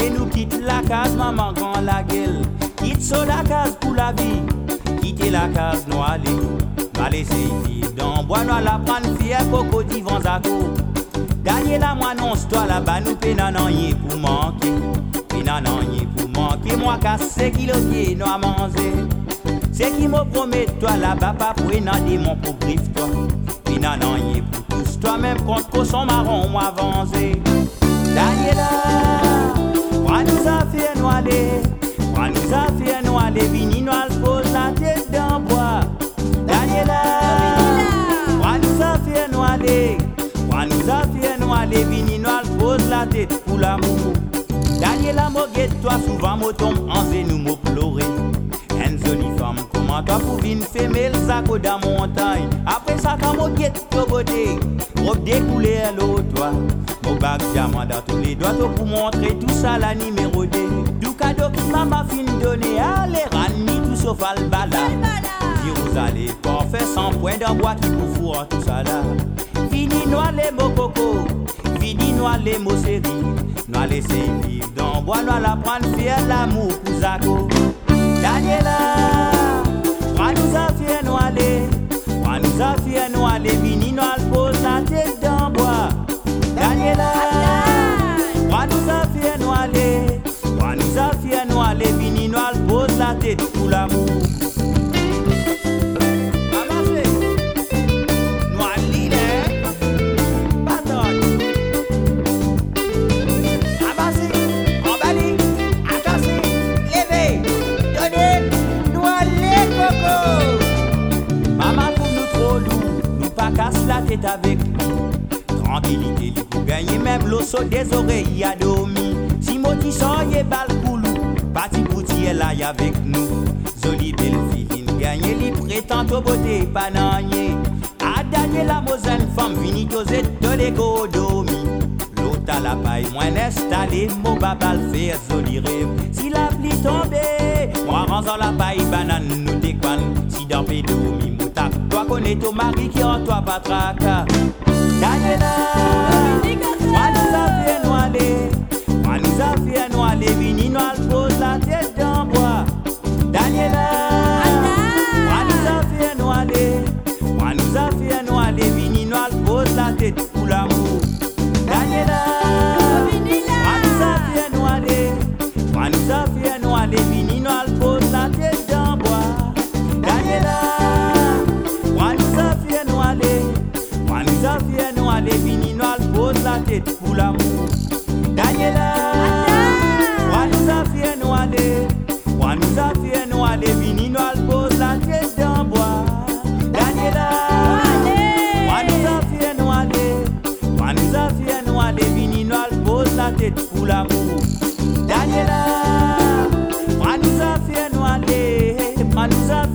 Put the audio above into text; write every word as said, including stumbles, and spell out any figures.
et nous quitte la case, maman grand la gueule. Quitte sur la case pour la vie, quitter la case, nous aller. Nous laisser vivre dans bois, nous la prendre fier, coco divan zako. Gagner la moi non, toi là-bas, nous pénanan yé pour manquer. Pénanan yé pour manquer, moi casse kilo pied, nous à manger. C'est qui me promet, toi là-bas, pas pour énader mon pour griffe, toi. Pénanan yé pour tous, toi-même contre cochon marron, moi avancé. Daniela, moi nous a fait nous aller, moi nous a fait nous aller, vini nous al pose la tête dans bois. Daniela, moi nous a fait nous aller, moi nous a fait nous aller, vini nous al pose la tête pour l'amour. Daniela, moguette toi souvent me tombe en zé nous me pleurer. Une jolie femme, comment toi pour venir fermer le sac de la montagne. Après ça, quand moguette te beauté, robe découlée à l'eau toi. Mon bac diamant dans tous les doigts pour montrer tout ça la numéro deux. Du cadeau que maman fin donné, allez rani tout sauf albala. Si vous allez pas faire sans point d'envoi qui vous fout tout ça là. Fini noir les mots coco, fini noir les mots série. Nous allons laisser vivre dans bois, nous allons prendre fier l'amour pour Zako. Daniela, moi nous a fait nous aller, moi nous a fait nous aller, fini nous allons poser la tête dans bois. Daniela, moi nous a fait nous aller, moi nous a fait nous aller, vini nous al pose la tête pour l'amour. Maman fait, nous allons là, bataille. Abassé, emballé, attaché, levé, donnez, nous allons coco. Maman trouve nous trop lourd, nous pas casse la tête avec nous. Tranquillité, li pour gagner même l'osso des oreilles à dormi. Si moti soye bal koulou, parti poutier là y avec nous. Jolie belle fille, gagner li prétend au beauté pananier. A gagner la mosaine femme vini tose de l'égo dormi. L'autre à la paille, moins installé, mon babal faire joli rêve. Si la pluie tombée, moi rangeant la paille banane nous déconne. Si dans pédo mi moutak, toi connais ton mari qui en toi pas tracas. Daniela, moi nous a fait nous aller, moi nous a fait nous aller, vini nous al pose la tête dans bois. Daniela, moi nous a fait nous aller, moi nous a fait nous aller, vini nous al pose la tête pour l'amour. Daniela, moi nous a fait nous aller, moi nous a fait nous aller, vini nous al pose la tête dans bois. Daniela, moi nous a fait nous aller. Moi nous a fait nous aller, vini nous al pose la tête pour l'amour. Daniela, moi nous a fait nous aller, moi nous a fait nous aller, vini nous al pose la tête dans bois. Daniela, moi nous a fait nous aller, moi nous a fait nous aller, vini nous al pose la tête pour l'amour. Daniela, moi nous a fait nous aller, moi nous a